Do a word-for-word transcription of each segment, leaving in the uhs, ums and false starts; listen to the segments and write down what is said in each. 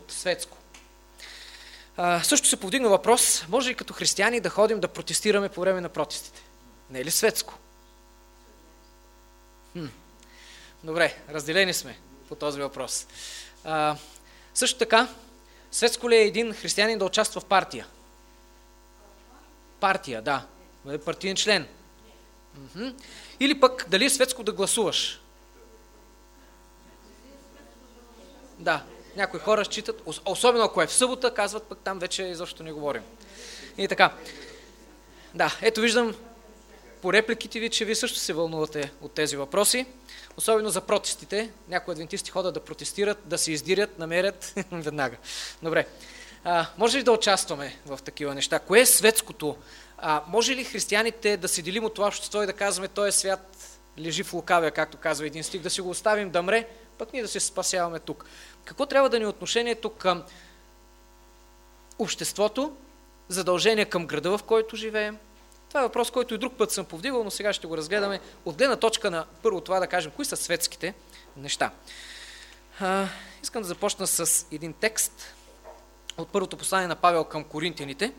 от светско. А, също се повдигна въпрос, може ли като християни да ходим да протестираме по време на протестите? Не е ли светско? Хм. Добре, разделени сме по този въпрос. А, също така, светско ли е един християнин да участва в партия? Партия, да. Е партиен член. Мхм. Или пък, дали е светско да гласуваш? Да. Някои хора считат, особено ако е в събота, казват, пък там вече изобщо не говорим. И така. Да, ето виждам по репликите ви, че ви също се вълнувате от тези въпроси. Особено за протестите. Някои адвентисти ходят да протестират, да се издирят, намерят веднага. Добре. А, може ли да участваме в такива неща? Кое е светското? А, може ли християните да се делим от това общество и да казваме, този свят лежи в лукавия, както казва един стих, да си го оставим да мре, пък ние да се спасяваме тук? Какво трябва да ни е отношението към обществото, задължение към града, в който живеем? Това е въпрос, който и друг път съм повдигал, но сега ще го разгледаме от гледна точка на първо това да кажем, кои са светските неща. А, искам да започна с един текст от първото послание на Павел към коринтяните,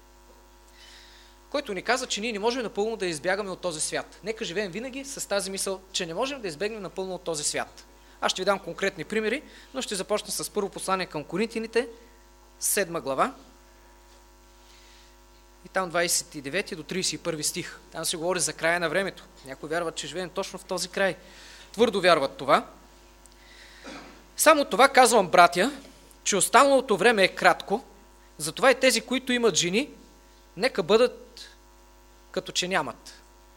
който ни казва, че ние не можем напълно да избягаме от този свят. Нека живеем винаги с тази мисъл, че не можем да избегнем напълно от този свят. Аз ще ви дам конкретни примери, но ще започна с първо послание към коринтяните, седма глава. И там двадесет и девети до тридесет и първи стих. Там се говори за края на времето. Някои вярват, че живеем точно в този край. Твърдо вярват това. Само това казвам, братя, че останалото време е кратко, затова и тези, които имат жени, нека бъдат като че нямат.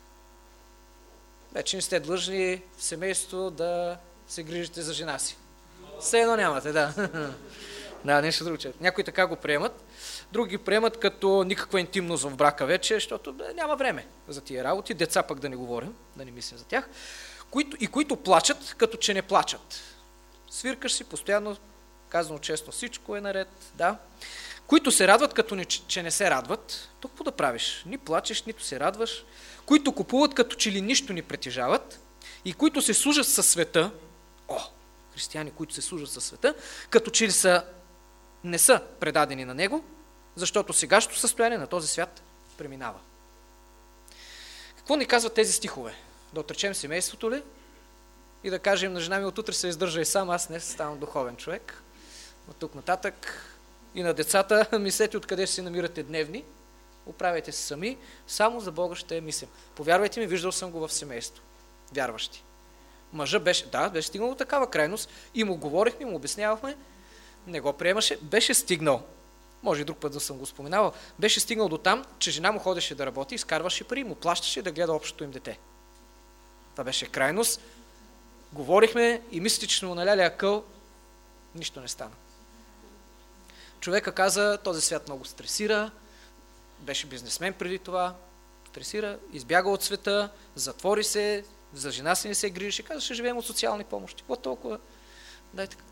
Вече не сте длъжни в семейство да се грижите за жена си. Все едно нямате, да. Да, нещо друго. Някои така го приемат, други приемат като никаква интимност в брака вече, защото няма време за тия работи, деца пък да не говорим, да не мислим за тях, които, и които плачат, като че не плачат. Свиркаш си постоянно, казано честно, всичко е наред, да. Които се радват, като не, че не се радват, то какво да правиш? Ни плачеш, нито се радваш. Които купуват, като че ли нищо ни притежават, и които се служат със света, о, християни, които се служат със света, като че ли са, не са предадени на него, защото сегашното състояние на този свят преминава. Какво ни казват тези стихове? Да отречем семейството ли? И да кажем на жена ми, отутре се издържа и сам, аз не ставам духовен човек. От тук нататък и на децата, мислете откъде ще се намирате дневни, оправяйте се сами, само за Бога ще мислим. Повярвайте ми, виждал съм го в семейство. Вярващи. Мъжа беше, да, беше стигнал до такава крайност и му говорихме, му обяснявахме, не го приемаше, беше стигнал, може и друг път да съм го споменавал, беше стигнал до там, че жена му ходеше да работи, изкарваше пари, му плащаше да гледа общото им дете. Това беше крайност. Говорихме и мислите, че сме му наляли акъл, нищо не стана. Човека каза, този свят много стресира, беше бизнесмен преди това, стресира, избяга от света, затвори се, за жена си не се грижи, каза, ще живеем от социални помощи. Какво толкова? Дай така.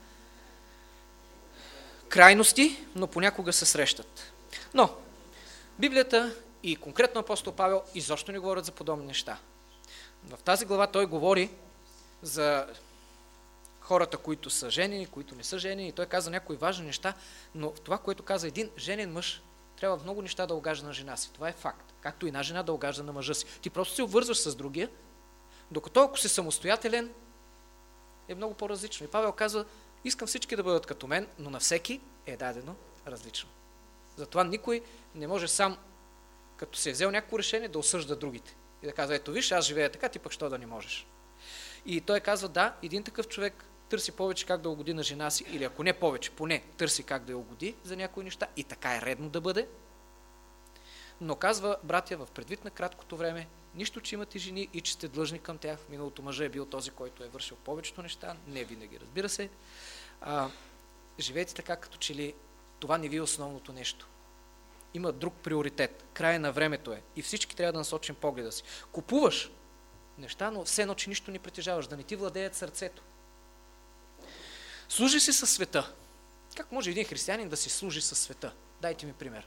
Крайности, но понякога се срещат. Но Библията и конкретно апостол Павел изобщо не говорят за подобни неща. В тази глава той говори за хората, които са женени, които не са женени. Той каза някои важни неща, но това, което каза един женен мъж, трябва в много неща да огажда на жена си. Това е факт. Както и една жена да огажда на мъжа си. Ти просто се обвързваш с другия, докато ако си самостоятелен, е много по-различно. И Павел казва, искам всички да бъдат като мен, но на всеки е дадено различно. Затова никой не може сам, като се е взел някакво решение, да осъжда другите. И да казва, ето виж, аз живея така, ти пък що да не можеш. И той казва, да, един такъв човек търси повече как да угоди на жена си, или ако не повече, поне търси как да я угоди за някои неща, и така е редно да бъде. Но казва, братя, в предвид на краткото време, нищо, че имате жени и че сте длъжни към тях. В миналото мъжа е бил този, който е вършил повечето неща, не винаги, разбира се. А, живейте така, като че ли това не ви е основното нещо. Има друг приоритет. Края на времето е. И всички трябва да насочим погледа си. Купуваш неща, но все едно, че нищо не притежаваш, да не ти владеят сърцето. Служи си със света. Как може един християнин да си служи със света? Дайте ми пример.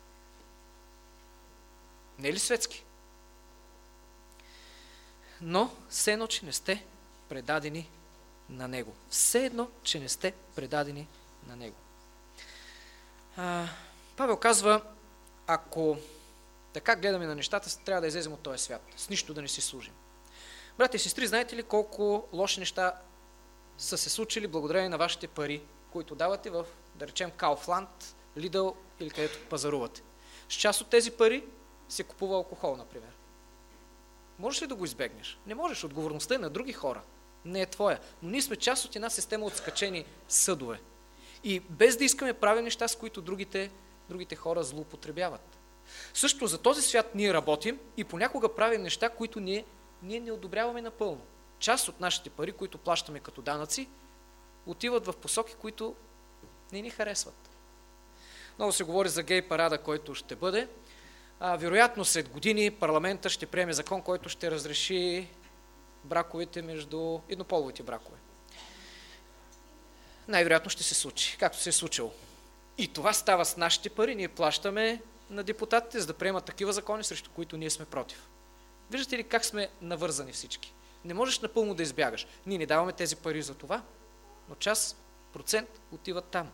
Не е ли светски? Но все едно, че не сте предадени на него. Все едно, че не сте предадени на него. А, Павел казва, ако така гледаме на нещата, трябва да излезем от този свят, с нищо да не си служим. Брати и сестри, знаете ли колко лоши неща са се случили благодарение на вашите пари, които давате в, да речем, Kaufland, Lidl или където пазарувате? С част от тези пари се купува алкохол, например. Можеш ли да го избегнеш? Не можеш. Отговорността е на други хора. Не е твоя. Но ние сме част от една система от скачени съдове. И без да искаме правим неща, с които другите, другите хора злоупотребяват. Също за този свят ние работим и понякога правим неща, които ние, ние не одобряваме напълно. Част от нашите пари, които плащаме като данъци, отиват в посоки, които не ни харесват. Много се говори за гей парада, който ще бъде. А, вероятно след години парламента ще приеме закон, който ще разреши браковете между еднополовите бракове. Най-вероятно ще се случи, както се е случило. И това става с нашите пари. Ние плащаме на депутатите, за да приемат такива закони, срещу които ние сме против. Виждате ли как сме навързани всички? Не можеш напълно да избягаш. Ние не даваме тези пари за това, но част, процент отиват там.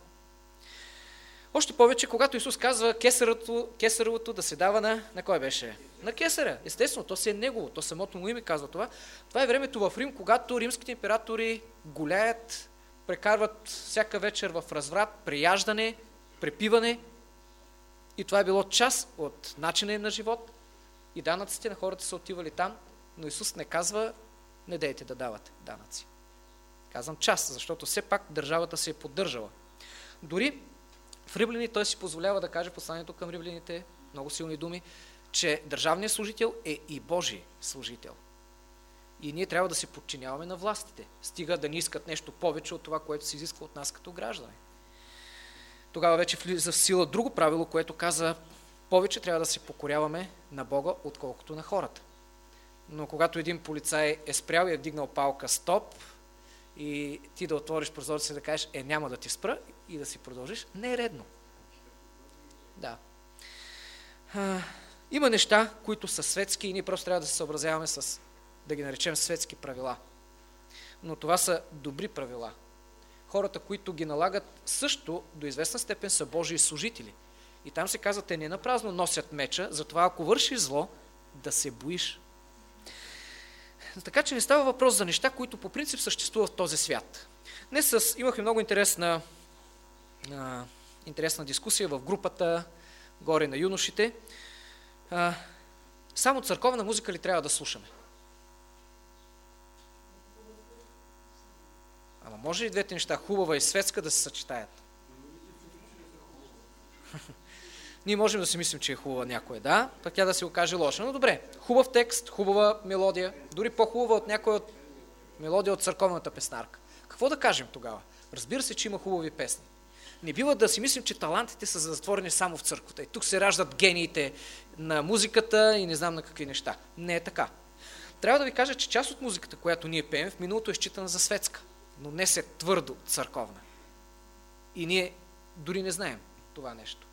Още повече, когато Исус казва кесаровото, кесаровото да се дава на, на кой беше? На кесаря. Естествено, то си е негово, то самото му име казва това. Това е времето в Рим, когато римските императори гуляят, прекарват всяка вечер в разврат, преяждане, препиване. И това е било част от начина им на живот. И данъците на хората са отивали там, но Исус не казва, не дейте да давате данъци. Казвам част, защото все пак държавата се е поддържала. Дори в Римляни той си позволява да каже посланието към римляните, много силни думи, че държавният служител е и Божий служител. И ние трябва да се подчиняваме на властите, стига да ни искат нещо повече от това, което се изисква от нас като граждани. Тогава вече влиза в сила друго правило, което каза, повече трябва да се покоряваме на Бога, отколкото на хората. Но когато един полицай е спрял и е вдигнал палка стоп и ти да отвориш прозореца и да кажеш, е, няма да ти спра и да си продължиш, не е редно. Да. А, има неща, които са светски и ние просто трябва да се съобразяваме с, да ги наречем светски правила. Но това са добри правила. Хората, които ги налагат, също до известна степен са Божии служители. И там се казва, те не напразно носят меча, затова ако вършиш зло, да се боиш. Така че не става въпрос за неща, които по принцип съществуват в този свят. Днес с, имахме много интересна, а, интересна дискусия в групата горе на юношите. А, само църковна музика ли трябва да слушаме? Ама може ли двете неща, хубава и светска, да се съчетаят? Ние можем да си мислим, че е хубава някоя, да, пък тя да се окаже лоша. Но добре, хубав текст, хубава мелодия, дори по-хубава от някоя от мелодия от църковната песнарка. Какво да кажем тогава? Разбира се, че има хубави песни. Не бива да си мислим, че талантите са затворени само в църквата. И тук се раждат гениите на музиката и не знам на какви неща. Не е така. Трябва да ви кажа, че част от музиката, която ние пеем, в миналото е считана за светска, но днес е твърдо църковна. И ние дори не знаем това нещо.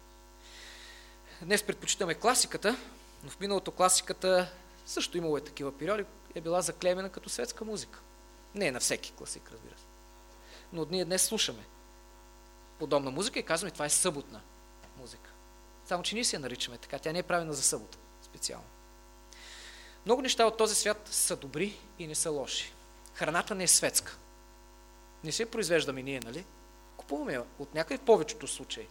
Днес предпочитаме класиката, но в миналото класиката също имало е такива периоди, е била заклемена като светска музика. Не е на всеки класик, разбира се. Но ние днес слушаме подобна музика и казваме, това е съботна музика. Само, че ние си я наричаме така, тя не е правена за събота специално. Много неща от този свят са добри и не са лоши. Храната не е светска. Не се произвеждаме ние, нали? Купуваме я от някъде в повечето случаи.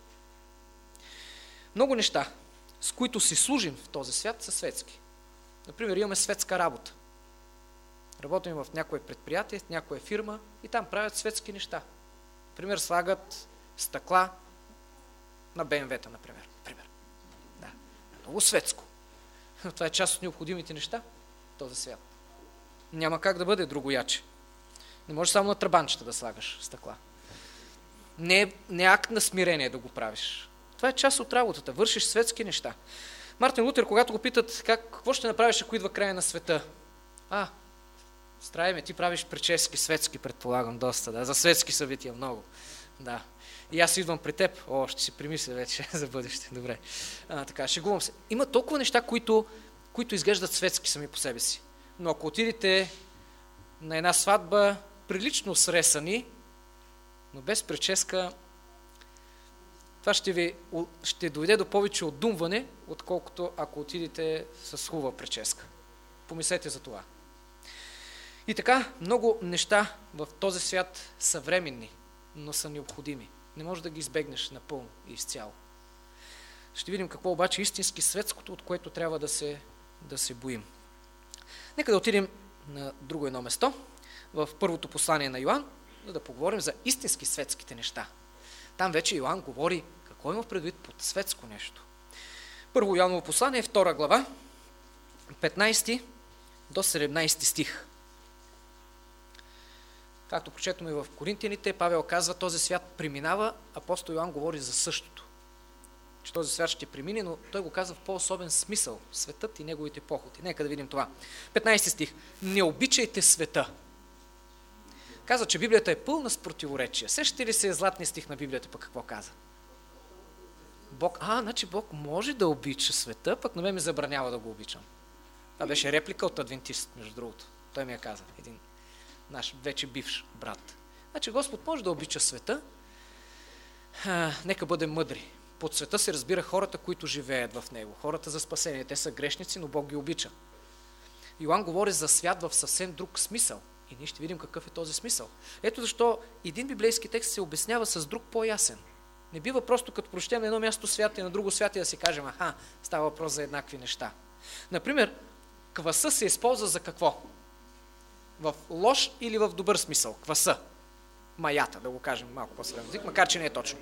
Много неща, с които си служим в този свят, са светски. Например, имаме светска работа. Работим в някое предприятие, в някоя фирма и там правят светски неща. Например, слагат стъкла на Бе Ем Ве-та, например. Например. Да. Много светско. Това е част от необходимите неща в този свят. Няма как да бъде другояче. Не можеш само на тръбанчета да слагаш стъкла. Не е, не е акт на смирение да го правиш. Това е част от работата. Вършиш светски неща. Мартин Лутер, когато го питат как, какво ще направиш, ако идва края на света? А, стравиме, ти правиш прически светски, предполагам, доста. Да? За светски събития много. Да. И аз идвам при теб. О, ще си примисля вече за бъдеще. Добре. А, така, шегувам се. Има толкова неща, които, които изглеждат светски сами по себе си. Но ако отидете на една сватба, прилично сресани, но без прическа, това ще ви ще доведе до повече отдумване, отколкото ако отидете с хубава прическа. Помислете за това. И така, много неща в този свят са временни, но са необходими. Не можеш да ги избегнеш напълно и изцяло. Ще видим какво обаче е истински светското, от което трябва да се, да се боим. Нека да отидем на друго едно место, в първото послание на Йоан, за да поговорим за истински светските неща. Там вече Йоан говори какво има предвид под светско нещо. Първо Йоаново послание, втора глава, петнайсети до седемнайсети стих. Както прочетохме в Коринтияните, Павел казва, този свят преминава, апостол Йоан говори за същото. Че този свят ще премине, но той го казва в по-особен смисъл. Светът и неговите похоти. Нека да видим това. петнайсети стих. Не обичайте света. Казва, че Библията е пълна с противоречия. Сещате ли се е златния стих на Библията, пък какво каза? Бог, а, значи Бог може да обича света, пък на мен ми забранява да го обичам. Това беше реплика от адвентист, между другото. Той ми я каза, един наш вече бивш брат. Значи Господ може да обича света, а, нека бъдем мъдри. Под света се разбира хората, които живеят в него. Хората за спасение. Те са грешници, но Бог ги обича. Йоан говори за свят в съвсем друг смисъл. И ние ще видим какъв е този смисъл. Ето защо един библейски текст се обяснява с друг по-ясен. Не бива просто като прочетем на едно място свят и на друго свят и да си кажем, аха, става въпрос за еднакви неща. Например, кваса се използва за какво? В лош или в добър смисъл? Кваса. Маята, да го кажем малко по-съвремен език, макар че не е точно.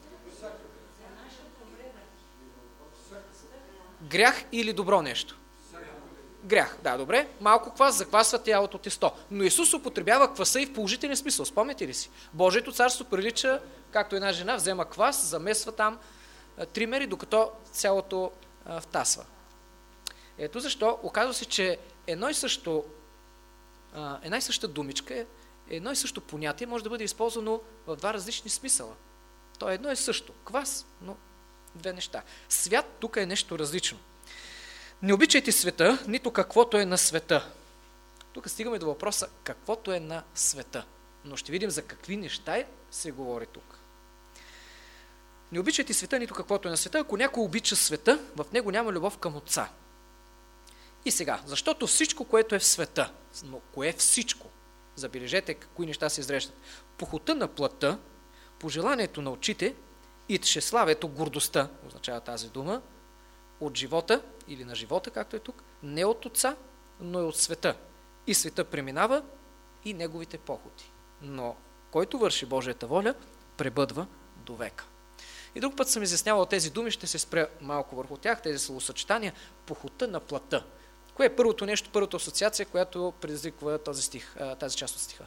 Грях или добро нещо? Грях, да, добре. Малко квас заквасва тялото тесто. Но Исус употребява кваса и в положителен смисъл. Спомняте ли си? Божието царство прилича, както една жена взема квас, замесва там три мери, докато цялото а, втасва. Ето защо оказва се, че едно и също, а, една и съща думичка, едно и също понятие може да бъде използвано в два различни смисъла. То е едно и също. Квас, но две неща. Свят тук е нещо различно. Не обичайте света, нито каквото е на света. Тук стигаме до въпроса каквото е на света. Но ще видим за какви неща се говори тук. Не обичайте света, нито каквото е на света. Ако някой обича света, в него няма любов към Отца. И сега, защото всичко, което е в света, но кое е всичко? Забележете кои неща се изреждат. Похота на плътта, пожеланието на очите и тщеславието, гордостта, означава тази дума, от живота или на живота, както е тук, не от Отца, но и от света. И света преминава и неговите похоти. Но който върши Божията воля, пребъдва до века. И друг път съм изяснявал тези думи, ще се спря малко върху тях, тези словосъчетания, похота на плътта. Кое е първото нещо, първата асоциация, която предизвиква този стих, тази част от стиха?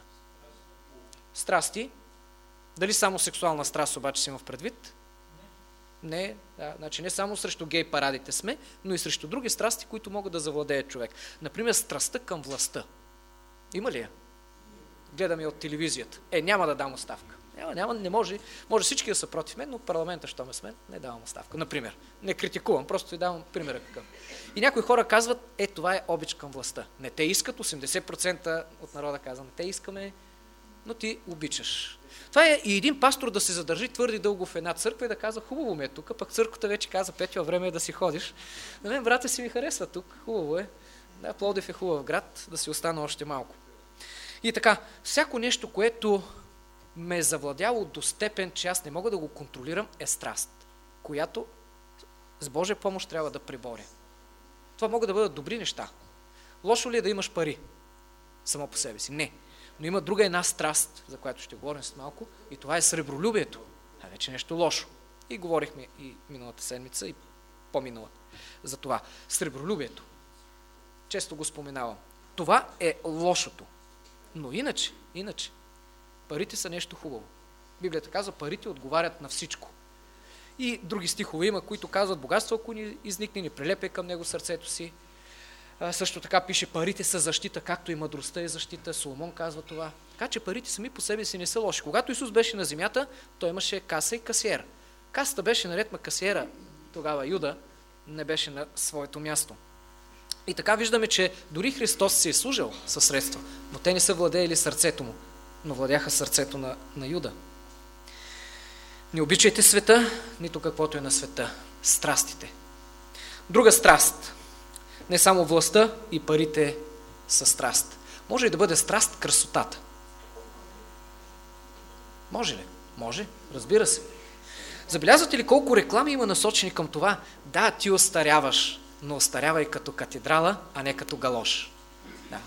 Страсти. Дали само сексуална страст обаче си има в предвид? Не, да, значи не само срещу гей парадите сме, но и срещу други страсти, които могат да завладеят човек. Например, страстта към властта. Има ли я? Гледаме от телевизията. Е, няма да дам оставка. Няма, няма, не може. Може всички да са против мен, но парламента, що ме с мен, не давам оставка. Например. Не критикувам, просто ви давам примера какъв. И някои хора казват, е, това е обич към властта. Не те искат, осемдесет процента от народа казва, не те искаме, но ти обичаш. Това е и един пастор да се задържи твърди дълго в една църква и да казва, хубаво ми е тук, пък църквата вече каза, Петю, време е да си ходиш. На мен брата си ми харесва тук, хубаво е. Да, Пловдив е хубав град, да си остана още малко. И така, всяко нещо, което ме е завладяло до степен, че аз не мога да го контролирам, е страст, която с Божия помощ трябва да преборя. Това могат да бъдат добри неща. Лошо ли е да имаш пари само по себе си? Не. Но има друга една страст, за която ще говорим след малко, и това е сребролюбието. А вече нещо лошо. И говорихме и миналата седмица, и по-миналата. За това. Сребролюбието. Често го споменавам. Това е лошото. Но иначе, иначе, парите са нещо хубаво. Библията казва, парите отговарят на всичко. И други стихове има, които казват, богатство, ако ни изникне, ни прилепе към него сърцето си. А, също така пише, парите са защита, както и мъдростта е защита. Соломон казва това. Така че парите сами по себе си не са лоши. Когато Исус беше на земята, той имаше каса и касиер. Касата беше наред, ма касиера, тогава Юда, не беше на своето място. И така виждаме, че дори Христос се е служил със средства, но те не са владеели сърцето му, но владяха сърцето на, на Юда. Не обичайте света, нито каквото е на света. Страстите. Друга страст. Не само властта и парите са страст. Може ли да бъде страст красотата? Може ли? Може, разбира се. Забелязвате ли колко реклами има насочени към това? Да, ти остаряваш, но остарявай като катедрала, а не като галош. Да.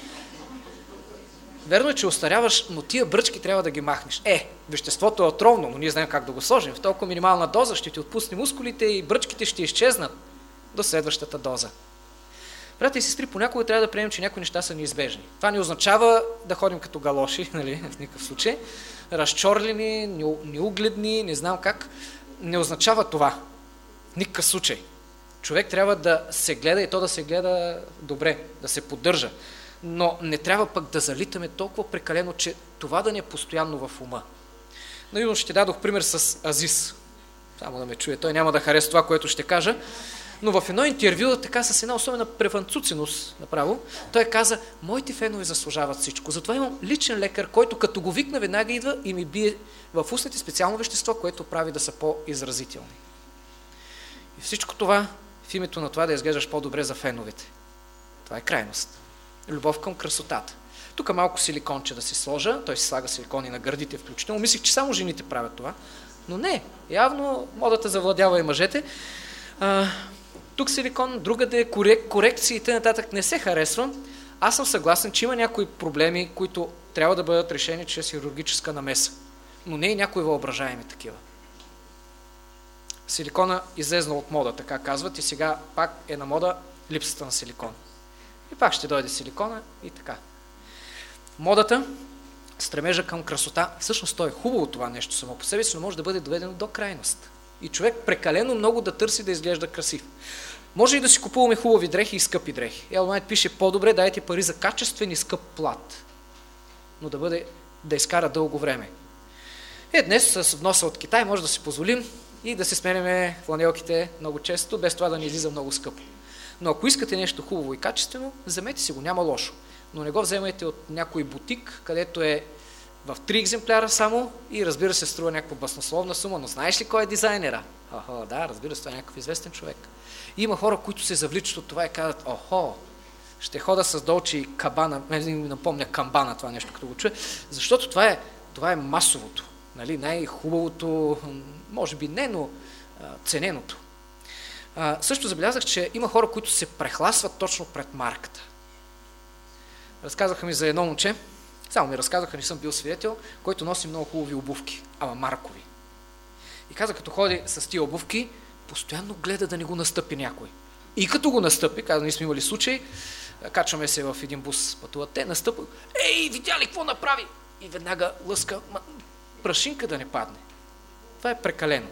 Верно е, че остаряваш, но тия бръчки трябва да ги махнеш. Е, веществото е отровно, но ние знаем как да го сложим. В толкова минимална доза ще ти отпусне мускулите и бръчките ще изчезнат до следващата доза. Приятели и сестри, понякога трябва да приемем, че някои неща са неизбежни. Това не означава да ходим като галоши, нали, в никакъв случай. Разчорлени, неугледни, не знам как. Не означава това. Никакъв случай. Човек трябва да се гледа и то да се гледа добре, да се поддържа. Но не трябва пък да залитаме толкова прекалено, че това да не е постоянно в ума. Наивно ще дадох пример с Азис. Само да ме чуе, той няма да хареса това, което ще кажа. Но в едно интервю, така с една особена префанцуценост направо, той каза: моите фенове заслужават всичко. Затова имам личен лекар, който като го викна, веднага идва и ми бие в устните специално вещество, което прави да са по-изразителни. И всичко това в името на това да изглеждаш по-добре за феновете. Това е крайност. Любов към красотата. Тук малко силиконче да си сложа, той си слага силикони на гърдите включително. Мислих, че само жените правят това. Но не, явно модата завладява и мъжете. А, тук силикон, другаде корек, корекции и т.н. не се харесвам. Аз съм съгласен, че има някои проблеми, които трябва да бъдат решени чрез хирургическа намеса. Но не и някои въображаеми такива. Силикона излезна от мода, така казват, и сега пак е на мода липсата на силикон. И пак ще дойде силикона и така. Модата, стремежа към красота, всъщност то е хубаво това нещо само по себе си, но може да бъде доведено до крайност. И човек прекалено много да търси да изглежда красив. Може и да си купуваме хубави дрехи и скъпи дрехи. Ел Найт пише: по-добре дайте пари за качествен и скъп плат, но да бъде, да изкара дълго време. Е, днес с вноса от Китай може да си позволим и да се сменяме фланелките много често, без това да ни излиза много скъпо. Но ако искате нещо хубаво и качествено, вземете си го, няма лошо. Но не го вземайте от някой бутик, където е в три екземпляра само и разбира се струва някаква баснословна сума, но знаеш ли кой е дизайнера? Охо, да, разбира се, това е някакъв известен човек. И има хора, които се завличат от това и казват: охо, ще хода с Долче и Кабана, не ми напомня Камбана това нещо, като го чуя, защото това е, това е масовото, нали? Най-хубавото, може би не, но а, цененото. А, също забелязах, че има хора, които се прехласват точно пред марката. Разказаха ми за едно момче, само ми разказаха, не съм бил свидетел, който носи много хубави обувки, ама маркови. И каза, като ходи с тия обувки, постоянно гледа да не го настъпи някой. И като го настъпи, каза, ние сме имали случай, качваме се в един бус, пътуват те, настъпва: ей, видя ли какво направи? И веднага лъска, ма, прашинка да не падне. Това е прекалено.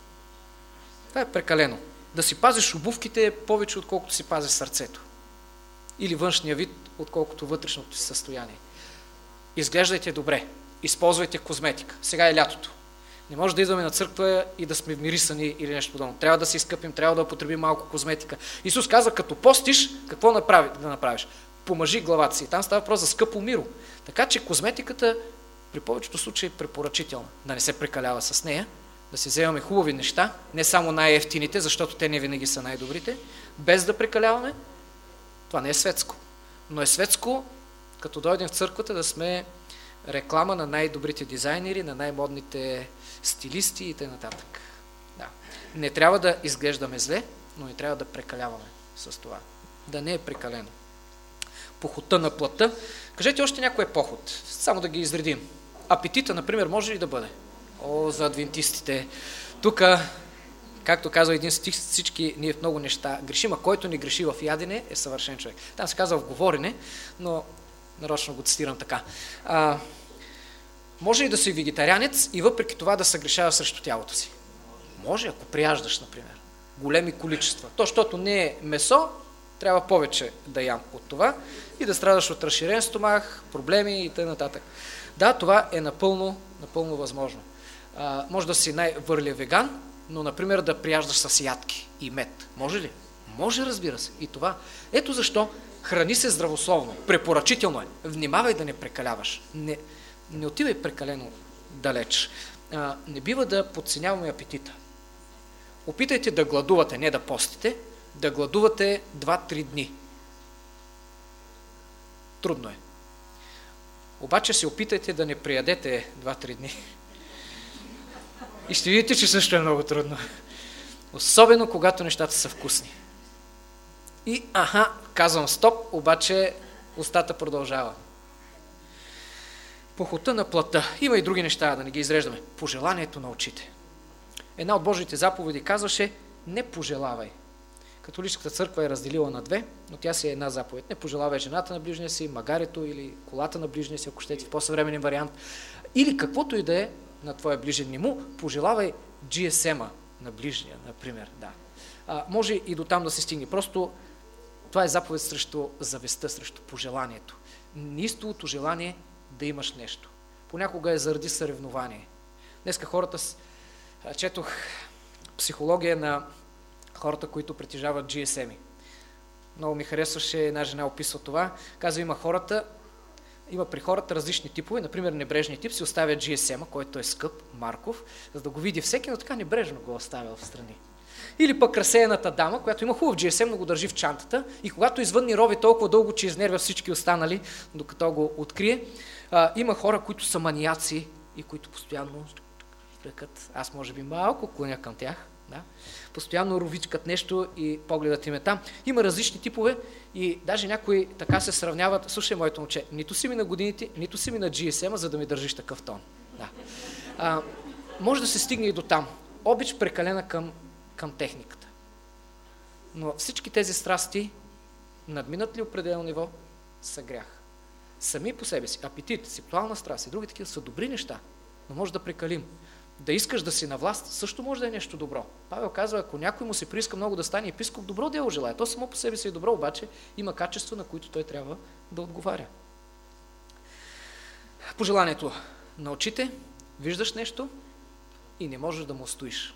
Това е прекалено. Да си пазиш обувките е повече, отколкото си пазиш сърцето. Или външния вид, отколкото вътрешното си състояние. Изглеждайте добре. Използвайте козметика. Сега е лятото. Не може да идваме на църква и да сме вмирисани или нещо подобно. Трябва да се изкъпим, трябва да употребим малко козметика. Исус казва, като постиш, какво направи, да направиш? Помажи главата си. Там става въпрос за скъпо миро. Така че козметиката при повечето случаи е препоръчителна. Да не се прекалява с нея, да си вземаме хубави неща, не само най-евтините, защото те не винаги са най-добрите, без да прекаляваме. Това не е светско. Но е светско, като дойдем в църквата, да сме реклама на най-добрите дизайнери, на най-модните стилисти и т.н. Да. Не трябва да изглеждаме зле, но не трябва да прекаляваме с това. Да не е прекалено. Похота на плътта. Кажете още някой поход. Само да ги изредим. Апетита, например, може ли да бъде? О, за адвентистите. Тук, както казва един стих, всички ние в много неща грешим, а който не греши в ядене е съвършен човек. Там се казва в говорене, но нарочно го цитирам така. А, може ли да си вегетарианец и въпреки това да съгрешава срещу тялото си? Може, ако прияждаш, например, големи количества. То, защото не е месо, трябва повече да ям от това и да страдаш от разширен стомах, проблеми и т.н. Да, това е напълно, напълно възможно. А, може да си най-върлия веган, но, например, да прияждаш с ядки и мед. Може ли? Може, разбира се. И това. Ето защо храни се здравословно. Препоръчително е. Внимавай да не прекаляваш. Не, не отивай прекалено далеч. а, не бива да подценяваме апетита. Опитайте да гладувате, не да постите, да гладувате два-три дни. Трудно е. Обаче се опитайте да не приядете два-три дни. И ще видите, че също е много трудно. Особено когато нещата са вкусни. И аха, казвам стоп, обаче устата продължава. Похота на плътта. Има и други неща, да не ги изреждаме. Пожеланието на очите. Една от Божиите заповеди казваше: не пожелавай. Католическата църква е разделила на две, но тя си е една заповед. Не пожелавай жената на ближния си, магарето или колата на ближния си, ако щете в по-съвременен вариант. Или каквото и да е на твоя ближен, не му пожелавай джи ес ем-а на ближния, например. Да. А, може и до там да се стигне. Просто това е заповед срещу завестта, срещу пожеланието. Неистовото желание да имаш нещо. Понякога е заради съревнование. Днеска хората, четох психология на хората, които притежават джи ес ем-и. Много ми харесваше, една жена описва това. Казва, има хората, има при хората различни типове, например небрежният тип си оставя джи ес ем-а, който е скъп, марков, за да го види всеки, но така небрежно го оставя в страни. Или пък разсеяната дама, която има хубав джи ес ем, но го държи в чантата и когато извън рови толкова дълго, че изнервя всички останали, докато го открие. А, има хора, които са маниаци и които постоянно ръкат, аз може би малко клоня към тях, да? Постоянно ровичкат нещо и погледът им е там. Има различни типове и даже някои така се сравняват. Слушай, моето момче, нито си ми на годините, нито си ми на джи ес ем-а, за да ми държиш такъв тон. Да. А, може да се стигне и до там. Обич прекалена към, към техниката. Но всички тези страсти, надминат ли определено ниво, са грях. Сами по себе си, апетит, сексуална страст и други такива са добри неща, но може да прекалим. Да искаш да си на власт също може да е нещо добро. Павел казва, ако някой му се прииска много да стане епископ, добро дело желая. То само по себе си е добро, обаче има качества, на които той трябва да отговаря. Пожеланието на очите, виждаш нещо и не можеш да му устоиш.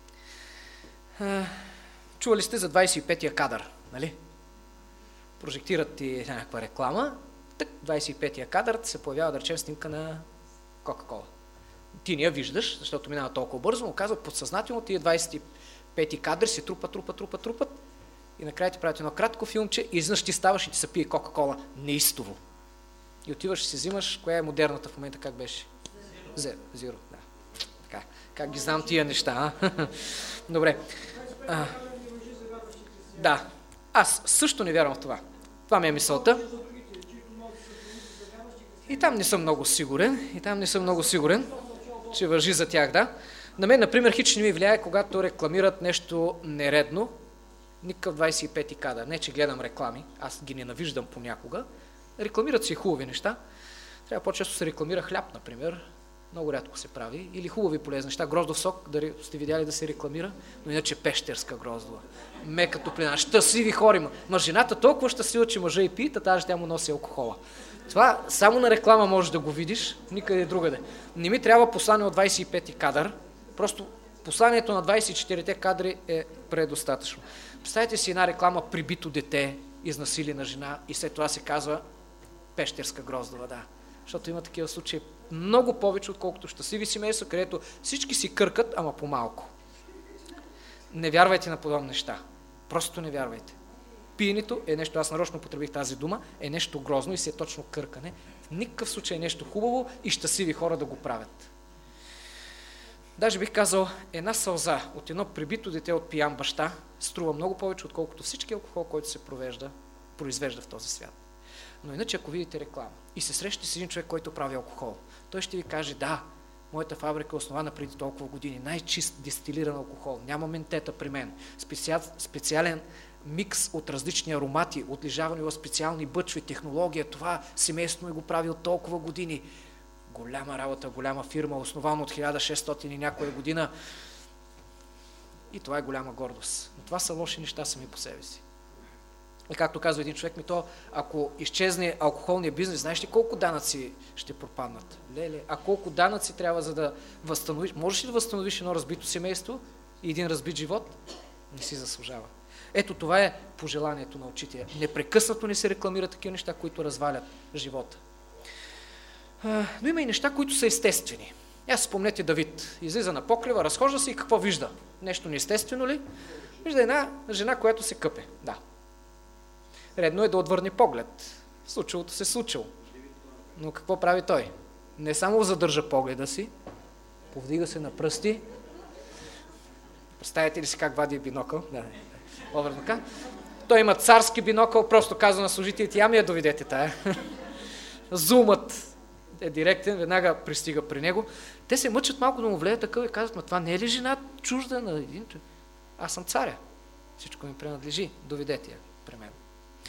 Чували сте за двадесет и петия кадър, нали? Прожектират ти някаква реклама, так двадесет и петия кадър се появява, да речем, снимка на Кока-кола. Ти не я виждаш, защото минава толкова бързо, но казва подсъзнателно, тия двадесет и пети кадри се трупат, трупат, трупат, трупат и накрая ти правят едно кратко филмче и изведнъж ти ставаш и ти се пие Кока-кола неистово. И отиваш и си взимаш, коя е модерната в момента, как беше? Зеро. Зеро, да. Така, как ги знам тия неща, а? Добре. А, да, аз също не вярвам в това. Това ми е мисълта. И там не съм много сигурен, и там не съм много сигурен, че важи за тях, да. На мен, например, хич не ми влияе, когато рекламират нещо нередно, никакъв двадесет и пети кадър. Не, че гледам реклами, аз ги ненавиждам понякога. Рекламират си хубави неща. Трябва по-често се рекламира хляб, например. Много рядко се прави. Или хубави полезни неща. Гроздов сок, да сте видяли да се рекламира, но иначе пещерска гроздова. Мека топлина. Щастливи хора има. Ма жената толкова щастлива, че мъжа и пи, тази тя му носи алкохола. Това само на реклама можеш да го видиш, никъде другаде. Не ми трябва послание от двадесет и пети кадър, просто посланието на двадесет и четирите кадри е предостатъчно. Представете си една реклама прибито дете, изнасили на жена и след това се казва пещерска гроздова, да. Защото има такива случаи много повече, отколкото щастливи семейства, където всички си къркат, ама по-малко. Не вярвайте на подобни неща. Просто не вярвайте. Пиенето е нещо, аз нарочно потребих тази дума, е нещо грозно и си е точно къркане. В никакъв случай е нещо хубаво и щастливи хора да го правят. Даже бих казал, една сълза от едно прибито дете от пиян баща струва много повече, отколкото всички алкохол, който се провежда, произвежда в този свят. Но иначе, ако видите реклама и се срещате с един човек, който прави алкохол, той ще ви каже, да, моята фабрика е основана преди толкова години, най-чист дестилиран алкохол, няма ментета при мен, специал, специален микс от различни аромати, отлежавани в специални бъчви, технология, това семейство ми го прави от толкова години. Голяма работа, голяма фирма, основана от хиляда и шестстотин и някоя година. И това е голяма гордост. Но това са лоши неща сами по себе си. И както казва един човек ми, то ако изчезне алкохолния бизнес, знаеш ли колко данъци ще пропаднат? Леле, а колко данъци трябва за да възстановиш? Можеш ли да възстановиш едно разбито семейство и един разбит живот? Не си заслужава. Ето това е пожеланието на очите. Непрекъснато ни се рекламират такива неща, които развалят живота. Но има и неща, които са естествени. Я спомнете Давид. Излиза на покрива, разхожда се и какво вижда? Нещо неестествено ли? Вижда една жена, която се къпе. Да. Редно е да отвърне поглед. Случилото се случило. Но какво прави той? Не само задържа погледа си, повдига се на пръсти. Представете ли си как вади бинокъл? Да, образно така. Той има царски бинокъл, просто казва на служителите, я ми я доведете тая. Зумът е директен, веднага пристига при него. Те се мъчат малко да му влеят такъв и казват, ма това не е ли жена чужда на един? Аз съм царя. Всичко ми принадлежи. Доведете я при мен.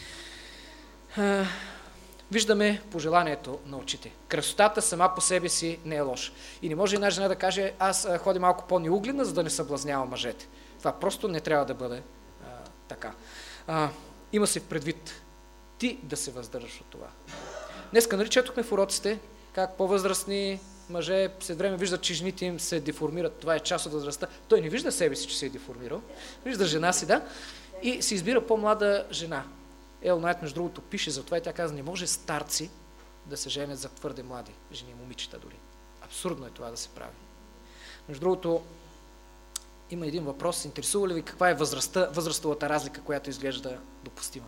Виждаме пожеланието на очите. Красотата сама по себе си не е лоша. И не може една жена да каже, аз ходя малко по-неугледна, за да не съблазнявам мъжете. Това просто не трябва да бъде а, така. А, има се в предвид ти да се въздържаш от това. Днеска, нали, четохме в уроците, как по-възрастни мъже след време виждат, че жените им се деформират. Това е част от възрастта. Той не вижда себе си, че се е деформирал. Вижда жена си, да, и се избира по-млада жена. Ел Найт, между другото, пише за това и тя каза, не може старци да се женят за твърде млади жени, момичета дори. Абсурдно е това да се прави. Между другото, има един въпрос, интересува ли ви каква е възрастта, възрастовата разлика, която изглежда допустима?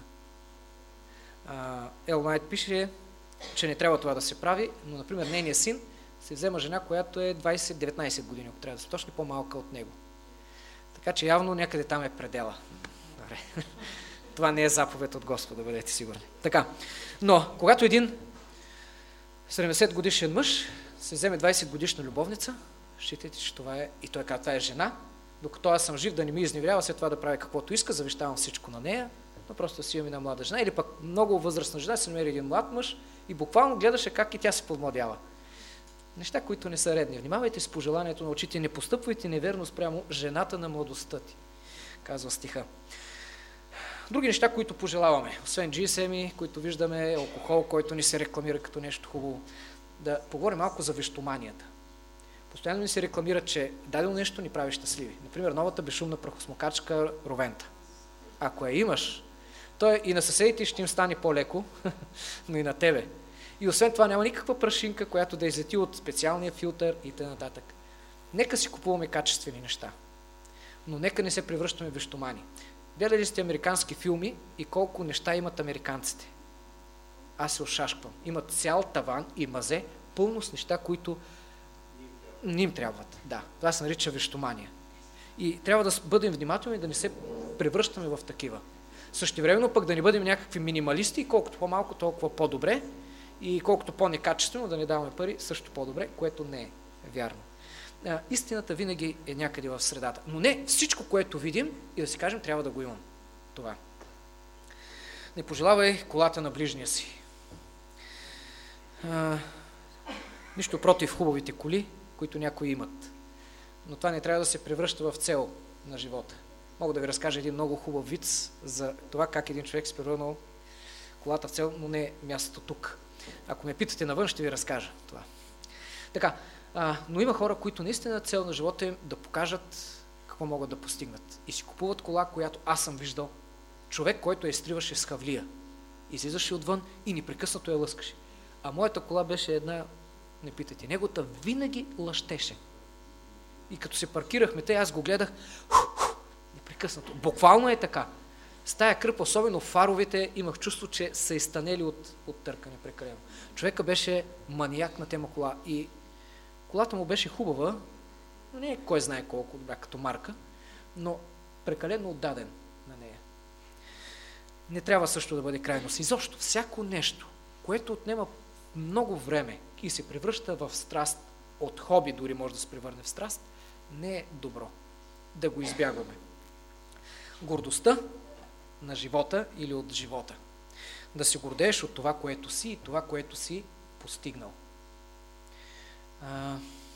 Ел Найт пише, че не трябва това да се прави, но, например, нейният син се взема жена, която е двайсет-деветнайсет години, ако трябва да се точно по-малка от него. Така че явно някъде там е предела. Добре. Това не е заповед от Господа, бъдете сигурни. Така, но когато един седемдесет годишен мъж се вземе двайсет годишна любовница, считайте, че това е, и той казва, това е жена, докато аз съм жив да не ми изневерява, след това да прави каквото иска, завещавам всичко на нея, но просто си имам една млада жена, или пък много възрастна жена се намери един млад мъж и буквално гледаше как и тя се подмладява. Неща, които не са редни. Внимавайте с пожеланието на очите, не постъпвайте неверно спрямо жената на младостта ти, казва стиха. Други неща, които пожелаваме, освен джи ес ем, които виждаме, алкохол, който ни се рекламира като нещо хубаво, да поговорим малко за вещоманията. Постоянно ни се рекламира, че дадено нещо ни прави щастливи. Например, новата безшумна прахосмокачка Ровента. Ако я имаш, то и на съседите ще им стане по-леко, но и на тебе. И освен това няма никаква прашинка, която да излети от специалния филтър и т.н. Нека си купуваме качествени неща, но нека не се превръщаме в вещомани. Гледали сте американски филми и колко неща имат американците? Аз се ошашквам. Имат цял таван и мазе, пълно с неща, които не им трябват. Да, това се нарича вещомания. И трябва да бъдем внимателни да не се превръщаме в такива. Същевременно пък да не бъдем някакви минималисти, колкото по-малко, толкова по-добре, и колкото по-некачествено да не даваме пари, също по-добре, което не е вярно. А, истината винаги е някъде в средата. Но не всичко, което видим и да си кажем, трябва да го имам. Това. Не пожелавай колата на ближния си. А, нищо против хубавите коли, които някои имат. Но това не трябва да се превръща в цел на живота. Мога да ви разкажа един много хубав виц за това как един човек се превърнал колата в цел, но не е мястото тук. Ако ме питате навън, ще ви разкажа това. Така, а, но има хора, които наистина цел на живота им да покажат какво могат да постигнат. И си купуват кола, която аз съм виждал. Човек, който я изтриваше с хавлия. Излизаше отвън и непрекъснато я лъскаше. А моята кола беше една, не питайте, неговата винаги лъщеше. И като се паркирахме, те, аз го гледах, непрекъснато. Буквално е така. С тая кръп, особено фаровете, имах чувство, че са изтънели от, от търкане прекалено. Човека беше маниак на тема кола и колата му беше хубава, но не е кой знае колко добра като марка, но прекалено отдаден на нея. Не трябва също да бъде крайност. Изобщо всяко нещо, което отнема много време и се превръща в страст, от хоби дори може да се превърне в страст, не е добро. Да го избягваме. Гордостта на живота или от живота. Да се гордееш от това, което си и това, което си постигнал. А,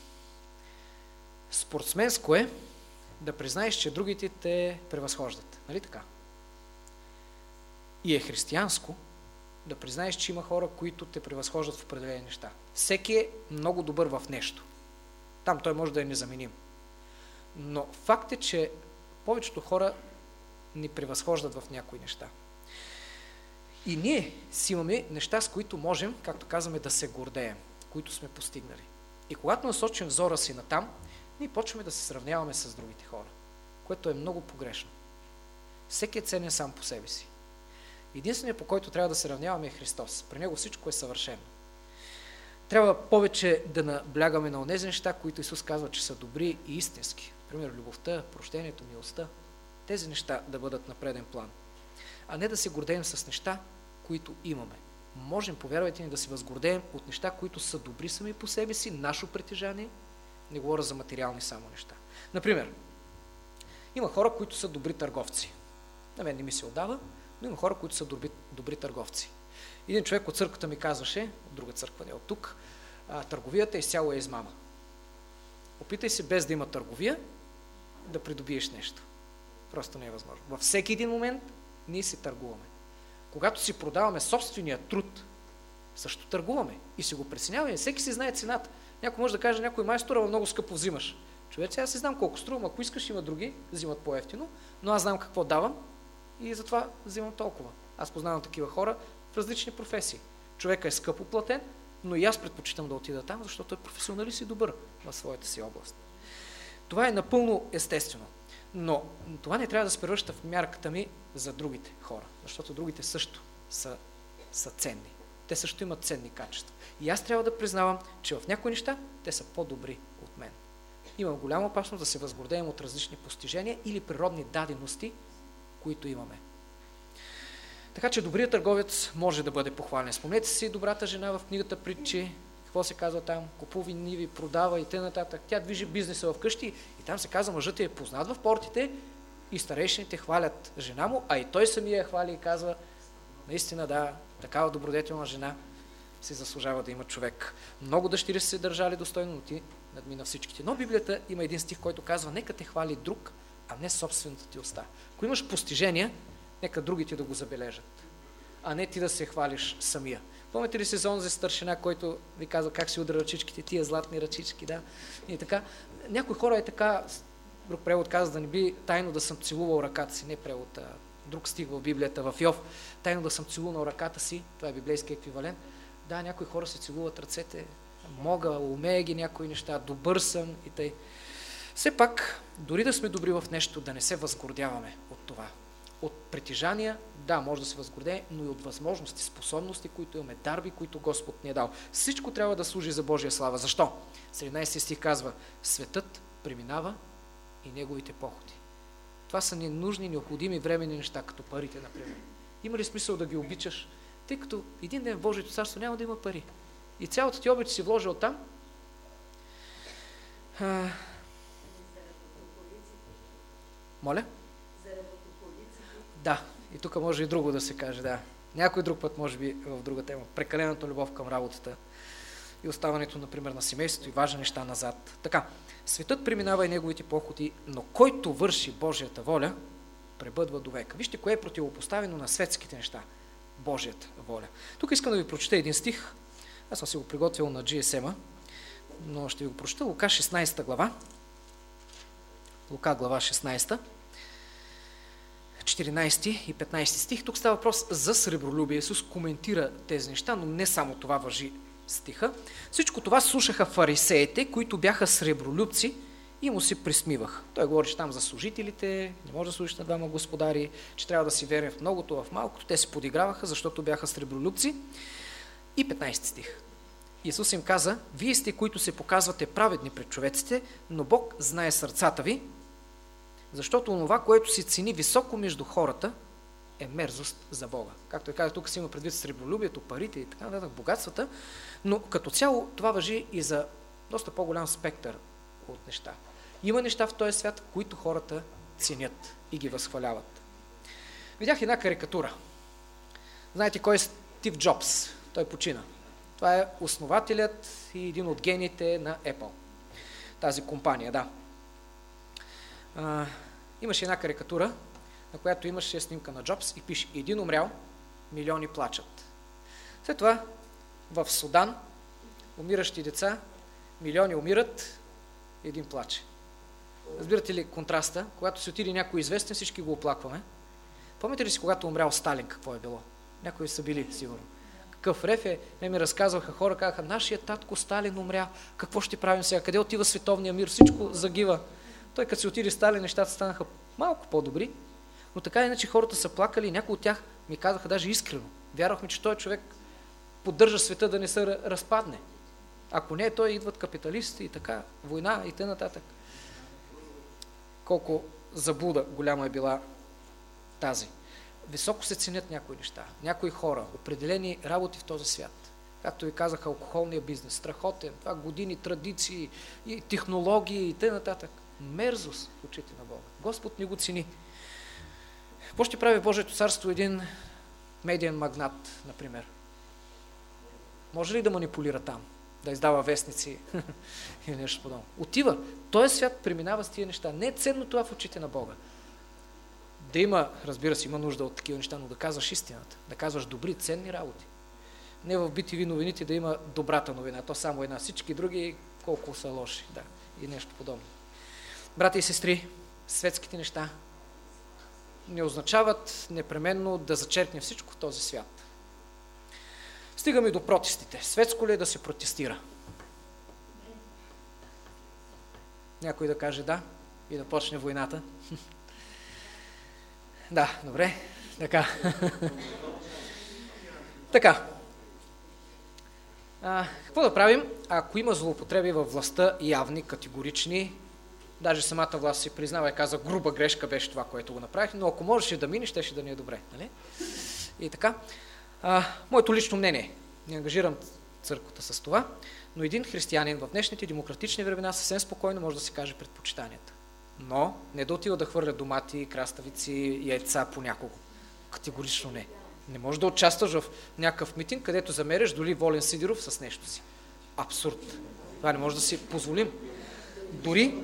спортсменско е да признаеш, че другите те превъзхождат. Нали така? И е християнско да признаеш, че има хора, които те превъзхождат в определени неща. Всеки е много добър в нещо. Там той може да е незаменим. Но факт е, че повечето хора ни превъзхождат в някои неща. И ние си имаме неща, с които можем, както казваме, да се гордеем, които сме постигнали. И когато насочим взора си натам, ние почваме да се сравняваме с другите хора, което е много погрешно. Всеки е ценен сам по себе си. Единственият, по който трябва да се равняваме, е Христос. При Него всичко е съвършено. Трябва повече да наблягаме на онези неща, които Исус казва, че са добри и истински. Например, любовта, прощението, милостта. Тези неща да бъдат на преден план. А не да се гордеем с неща, които имаме. Можем, повярвайте ни, да се възгордеем от неща, които са добри сами по себе си, наше притежание. Не говоря за материални само неща. Например, има хора, които са добри търговци. На мен не ми се отдава, но има хора, които са добри, добри търговци. Един човек от църквата ми казваше, от друга църква, не от тук, а, търговията изцяло е измама. Опитай се без да има търговия да придобиеш нещо. Просто не е възможно. Във всеки един момент ние си търгуваме. Когато си продаваме собствения труд, също търгуваме и си го преценяваме. Всеки си знае цената. Някой може да каже, някой майстор, ама много скъпо взимаш. Човече, аз си знам колко струва, ако искаш, има други, взимат по-евтино, но аз знам какво давам и затова взимам толкова. Аз познавам такива хора в различни професии. Човека е скъпо платен, но и аз предпочитам да отида там, защото е професионалист и добър в своята си област. Това е напълно естествено. Но това не трябва да се превръща в мярката ми за другите хора, защото другите също са, са ценни. Те също имат ценни качества. И аз трябва да признавам, че в някои неща те са по-добри от мен. Има голяма опасност да се възгордеем от различни постижения или природни дадености, които имаме. Така че добрият търговец може да бъде похвален. Спомнете си добрата жена в книгата Притчи, какво се казва там, купува ниви, продава и т.н. Тя движи бизнеса в къщи и там се казва, мъжът е познат в портите и старейшините хвалят жена му, а и той самия я хвали и казва, наистина да, такава добродетелна жена се заслужава да има човек. Много дъщери са се държали достойно, но ти надмина всичките. Но Библията има един стих, който казва, нека те хвали друг, а не собствената ти уста. Ако имаш постижения, нека другите да го забележат, а не ти да се хвалиш самия. Помните ли сезон за старшина, който ви казва как си удра ръчичките, тия златни ръчички, да? И така. Някои хора е така, друг превод казва, да не би тайно да съм целувал ръката си, не превод, а друг стих в Библията, в Йов, тайно да съм целувал ръката си, това е библейски еквивалент. Да, някои хора се целуват ръцете, мога, умея ги някои неща, добър съм и тъй. Все пак, дори да сме добри в нещо, да не се възгордяваме от това. От притежания, да, може да се възгордее, но и от възможности, способности, които имаме, дарби, които Господ ни е дал. Всичко трябва да служи за Божия слава. Защо? седемнайсети стих казва, светът преминава и неговите похоти. Това са ненужни, необходими временни неща, като парите, например. Има ли смисъл да ги обичаш? Тъй като един ден в Божието царство няма да има пари. И цялата ти обич си вложил там. А... Моля? Да, и тук може и друго да се каже, да. Някой друг път, може би, в друга тема. Прекалената любов към работата и оставането, например, на семейството и важни неща назад. Така, светът преминава и неговите походи, но който върши Божията воля, пребъдва до века. Вижте, кое е противопоставено на светските неща. Божията воля. Тук искам да ви прочета един стих. Аз съм си го приготвил на джи ес ем-а, но ще ви го прочета. Лука шестнайсета глава. Лука глава шестнайсета. четиринайсети и петнайсети стих. Тук става въпрос за сребролюбие. Исус коментира тези неща, но не само това важи стиха. Всичко това слушаха фарисеите, които бяха сребролюбци и му се присмиваха. Той говореше там за служителите, не може да служиш на двама господари, че трябва да си верен в многото, в малкото. Те се подиграваха, защото бяха сребролюбци. И петнайсети стих. Исус им каза, вие сте, които се показвате праведни пред човеците, но Бог знае сърцата ви, защото онова, което се цени високо между хората, е мерзост за Бога. Както я казах, тук си има предвид сребролюбието, парите и така нататък, богатствата, но като цяло това важи и за доста по-голям спектър от неща. Има неща в този свят, които хората ценят и ги възхваляват. Видях една карикатура. Знаете кой е Стив Джобс? Той почина. Това е основателят и един от гениите на Apple. Тази компания, да. А, имаше една карикатура, на която имаше снимка на Джобс и пише, един умрял, милиони плачат. След това в Судан умиращи деца, милиони умират, един плаче. Разбирате ли контраста? Когато се отиде някой известен, всички го оплакваме. Помните ли си, когато умрял Сталин, какво е било? Някои са били, сигурно. Какъв рев е? Ме ми разказваха хора, казаха, нашия татко Сталин умря, какво ще правим сега? Къде отива световния мир? Всичко загива. Той като си отиде Сталин, нещата станаха малко по-добри, но така иначе хората са плакали и някои от тях ми казаха даже искрено. Вярвахме, че той човек поддържа света да не се разпадне. Ако не, той идват капиталисти и така, война и т.н. Колко заблуда голяма е била тази. Високо се ценят някои неща, някои хора, определени работи в този свят. Както ви казах, алкохолния бизнес, страхотен, това години, традиции, и технологии и т.н. Мерзост в очите на Бога. Господ ни го цени. Какво ще прави Божието царство един медиен магнат, например? Може ли да манипулира там? Да издава вестници или нещо подобно? Отива. Този свят преминава с тия неща. Не е ценно това в очите на Бога. Да има, разбира се, има нужда от такива неща, но да казваш истината. Да казваш добри, ценни работи. Не в би ти ви новините да има добрата новина. То само една. Всички други колко са лоши. Да. И нещо подобно. Брати и сестри, светските неща не означават непременно да зачеркне всичко в този свят. Стигаме до протестите. Светско ли е да се протестира? Някой да каже да и да почне войната. Да, добре. Така. Така. А, какво да правим, ако има злоупотреби във властта, явни, категорични? Даже самата власт си признава и каза, груба грешка беше това, което го направих, но ако можеше да мине, щеше да ни е добре. Нали? И така. А, моето лично мнение, не ангажирам църквата с това, но един християнин в днешните демократични времена съвсем спокойно може да се каже предпочитанията. Но не да отива да хвърля домати, краставици, яйца по някого. Категорично не. Не можеш да участваш в някакъв митинг, където замериш доли Волен Сидеров с нещо си. Абсурд. Това не може да си позволим. Дори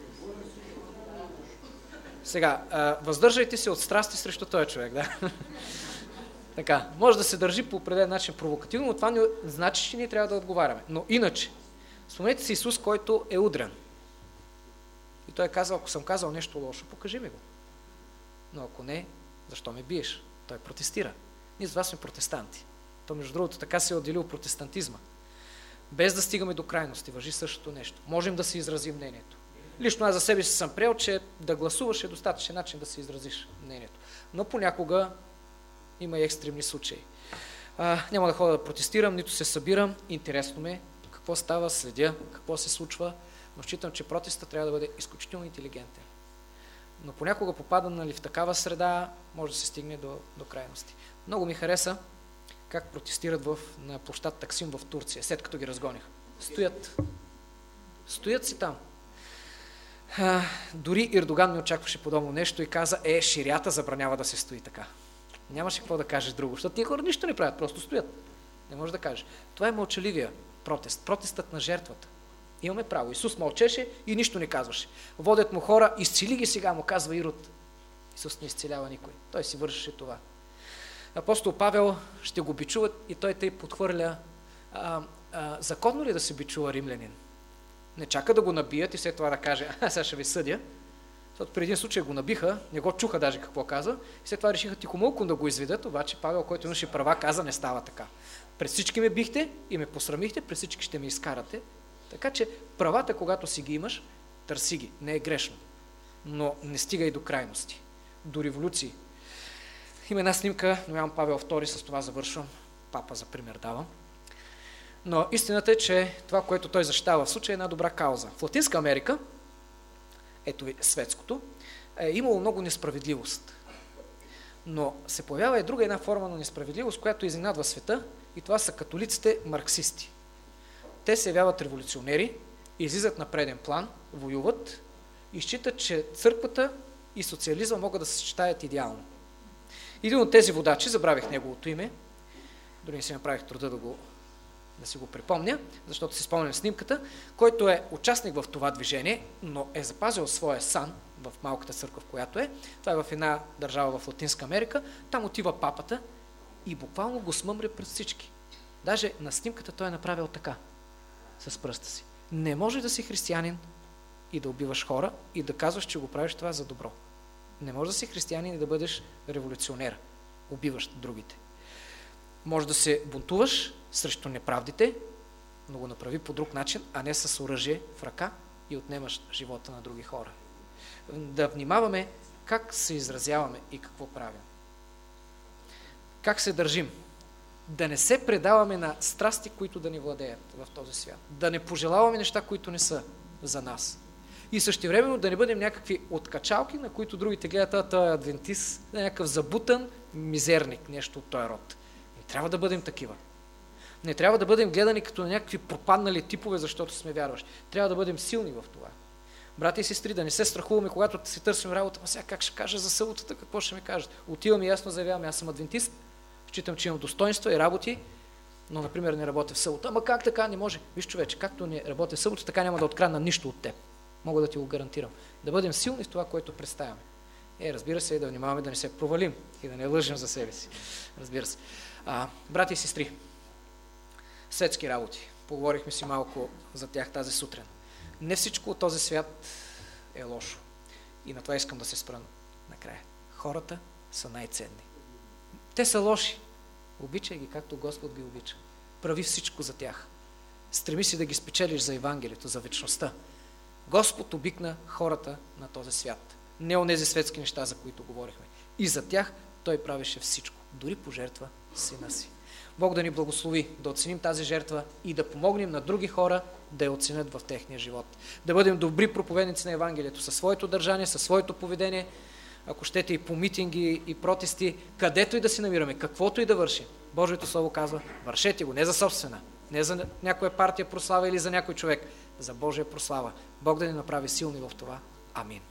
сега, въздържайте се от страсти срещу този човек. Да? Така, може да се държи по определен начин провокативно, но това не значи, че ние трябва да отговаряме. Но иначе, спомнете си Исус, който е удрен. И той е казал, ако съм казал нещо лошо, покажи ми го. Но ако не, защо ме биеш? Той протестира. Ние с вас сме протестанти. То, между другото, така се е отделил протестантизма. Без да стигаме до крайности, важи същото нещо. Можем да си изразим мнението. Лично аз за себе си съм приел, че да гласуваш е достатъчен начин да си изразиш мнението. Но понякога има и екстремни случаи. А, няма да ходя да протестирам, нито се събирам. Интересно ме какво става, следя, какво се случва, но считам, че протестът трябва да бъде изключително интелигентен. Но понякога попадам, нали, в такава среда, може да се стигне до, до крайности. Много ми хареса как протестират в, на площад Таксим в Турция, след като ги разгониха. Стоят. Стоят си там. А, дори Ердоган не очакваше подобно нещо и каза, е, ширията забранява да се стои така. Нямаше какво да кажеш друго, защото тия хора нищо не правят, просто стоят. Не може да кажеш. Това е мълчаливия протест, протестът на жертвата. Имаме право. Исус мълчеше и нищо не казваше. Водят му хора, изцели ги сега, му казва Ирод. Исус не изцелява никой. Той си вършеше това. Апостол Павел ще го бичуват и той тъй подхвърля, а, а, законно ли да се бичува римлянин? Не чака да го набият и след това да каже, а сега ще ви съдя. Защото преди един случай го набиха, не го чуха даже какво каза, и след това решиха тихомълком да го изведат, обаче Павел, който имаше права, каза, не става така. Пред всички ме бихте и ме посрамихте, пред всички ще ме изкарате. Така че правата, когато си ги имаш, търси ги. Не е грешно. Но не стига и до крайности. До революции. Има една снимка, но Йоан Павел втори, с това завършвам. Папа за пример давам. Но истината е, че това, което той защитава в случая, е една добра кауза. В Латинска Америка, ето ви светското, е имало много несправедливост. Но се появява и друга една форма на несправедливост, която изненадва света, и това са католиците марксисти. Те се явяват революционери, излизат на преден план, воюват и считат, че църквата и социализъм могат да се съчетаят идеално. Един от тези водачи, забравих неговото име, дори не си направих труда да, го, да си го припомня, защото си спомням снимката, който е участник в това движение, но е запазил своя сан в малката църква, в която е. Това е в една държава в Латинска Америка. Там отива папата и буквално го смъмря пред всички. Даже на снимката той е направил така, с пръста си. Не може да си християнин и да убиваш хора и да казваш, че го правиш това за добро. Не може да си християнин и да бъдеш революционер, убиващ другите. Може да се бунтуваш срещу неправдите, но го направи по друг начин, а не с оръжие в ръка и отнемаш живота на други хора. Да внимаваме как се изразяваме и какво правим. Как се държим? Да не се предаваме на страсти, които да ни владеят в този свят. Да не пожелаваме неща, които не са за нас. И същевременно да не бъдем някакви откачалки, на които другите гледат, а той е адвентист, някакъв забутан мизерник, нещо от този род. Не трябва да бъдем такива. Не трябва да бъдем гледани като на някакви пропаднали типове, защото сме вярващи. Трябва да бъдем силни в това. Брати и сестри, да не се страхуваме, когато си търсим работа, а сега как ще кажа за съботата, какво ще ми кажат? Отивам и ясно заявявам, аз съм адвентист, считам, че имам достоинства и работи, но, например, не работя в събота. Ама как така? Не може. Виж, човече, както не работя в събота, така няма да открадна нищо от теб. Мога да ти го гарантирам. Да бъдем силни в това, което представяме. Е, разбира се, да внимаваме да не се провалим и да не лъжим за себе си. Разбира се. А, брати и сестри, светски работи. Поговорихме си малко за тях тази сутрин. Не всичко от този свят е лошо. И на това искам да се спра накрая. Хората са най-ценни. Те са лоши. Обичай ги, както Господ ги обича. Прави всичко за тях. Стреми си да ги спечелиш за Евангелието, за вечността. Господ обикна хората на този свят. Не онези светски неща, за които говорихме. И за тях Той правеше всичко. Дори пожертва сина си. Бог да ни благослови да оценим тази жертва и да помогнем на други хора да я оценят в техния живот. Да бъдем добри проповедници на Евангелието със своето държание, със своето поведение, ако щете и по митинги и протести, където и да си намираме, каквото и да вършим. Божието Слово казва, вършете го, не за собствена, не за някоя партия прослава или за някой човек, за Божия прослава. Бог да ни направи силни в това. Амин.